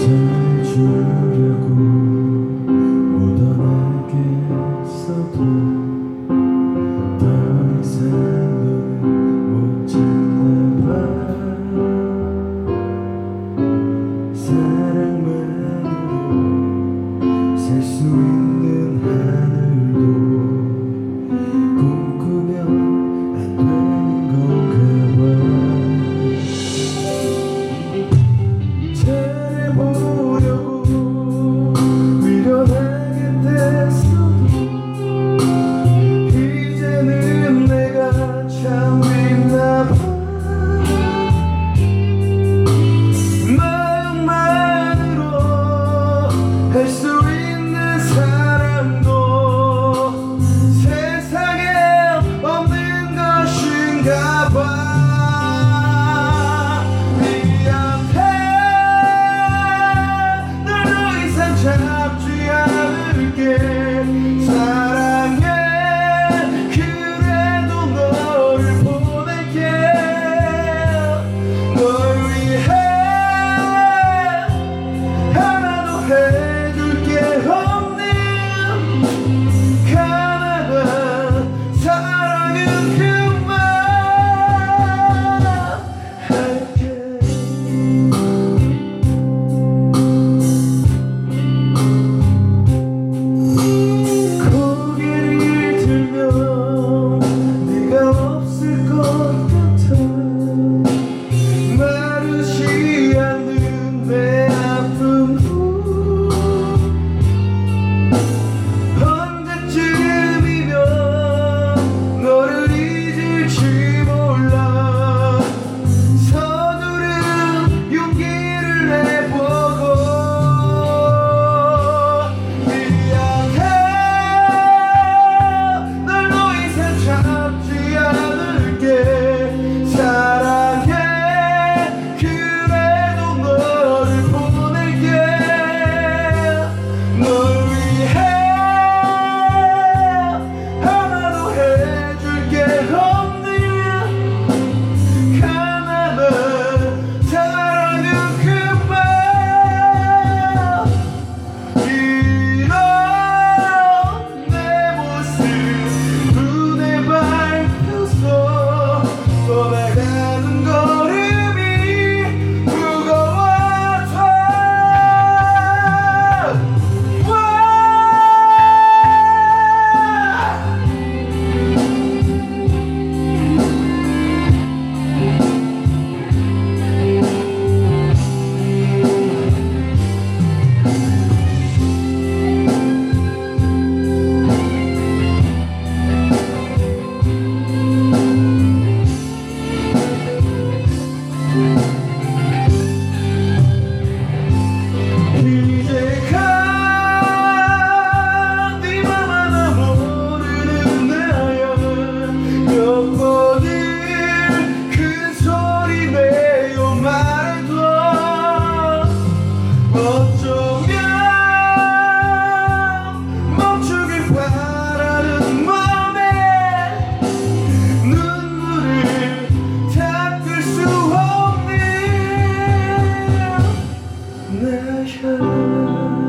주려고 묻어나겠어도 더 이상 너를 못 찾나봐. 사랑만으로 살 수 있는 하늘도 꿈꾸면 안 되는 건가 봐. 잘해보려고 미련하겠댔어도 이제는 내가 참 믿나봐. 마음만으로 할 수 있는 사람도 세상에 없는 것인가 봐. 미안해, 널 더 이상 잡지 않을게. 사랑해, 그래도 너를 보낼게. 널 위해 하나도 해줄 게 없는 가난한 사랑은 그만할게. 고개를 들면 네가 없을 것 같아. 마르지 않는 내 아픔도 언제쯤이면 너를 잊을지 몰라. 서두른 용기를 내보고 미안해, 널 더 이상 잡지 않을게. 사랑해, 그래도 너를 보낼게. 널 위해 하나도 해줄 게 없는 가난한 사랑은 그만. 이런 내 모습 눈에 밟혀서 떠나가는 걸음이 무거워져. 이제 가, 네 맘 하나 모르는 나야. 몇 번을 큰 소리 내어 말해도 어쩌면 멈추길 바라는 맘에 눈물을 닦을 수 없는 나야.